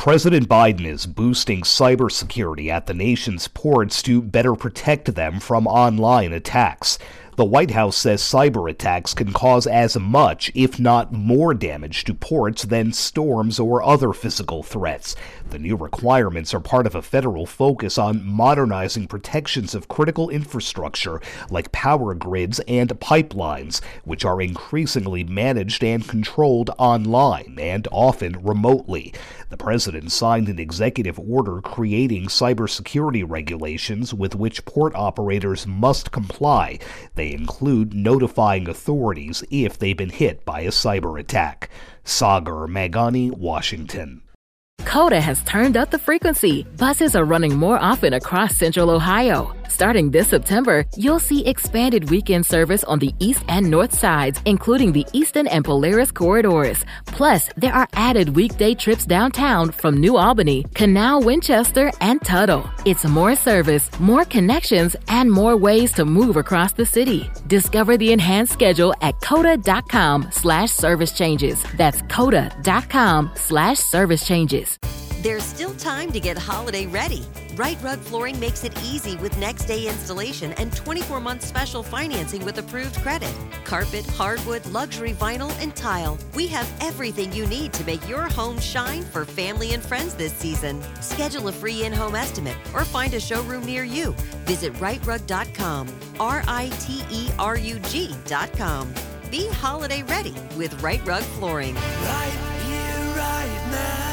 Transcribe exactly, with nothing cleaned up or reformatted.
President Biden is boosting cybersecurity at the nation's ports to better protect them from online attacks. The White House says cyber attacks can cause as much, if not more, damage to ports than storms or other physical threats. The new requirements are part of a federal focus on modernizing protections of critical infrastructure like power grids and pipelines, which are increasingly managed and controlled online and often remotely. The president signed an executive order creating cybersecurity regulations with which port operators must comply. They include notifying authorities if they've been hit by a cyber attack. Sagar Magani, Washington. Coda has turned up the frequency. Buses are running more often across Central Ohio. Starting this September, you'll see expanded weekend service on the east and north sides, including the Eastern and Polaris corridors. Plus, there are added weekday trips downtown from New Albany, Canal, Winchester, and Tuttle. It's more service, more connections, and more ways to move across the city. Discover the enhanced schedule at coda.com slash service changes. That's coda.com slash service changes. There's still time to get holiday ready. Right Rug Flooring makes it easy with next day installation and twenty-four month special financing with approved credit. Carpet, hardwood, luxury vinyl, and tile. We have everything you need to make your home shine for family and friends this season. Schedule a free in-home estimate or find a showroom near you. Visit right rug dot com, R I T E R U G dot com. Be holiday ready with Right Rug Flooring. Right here, right now.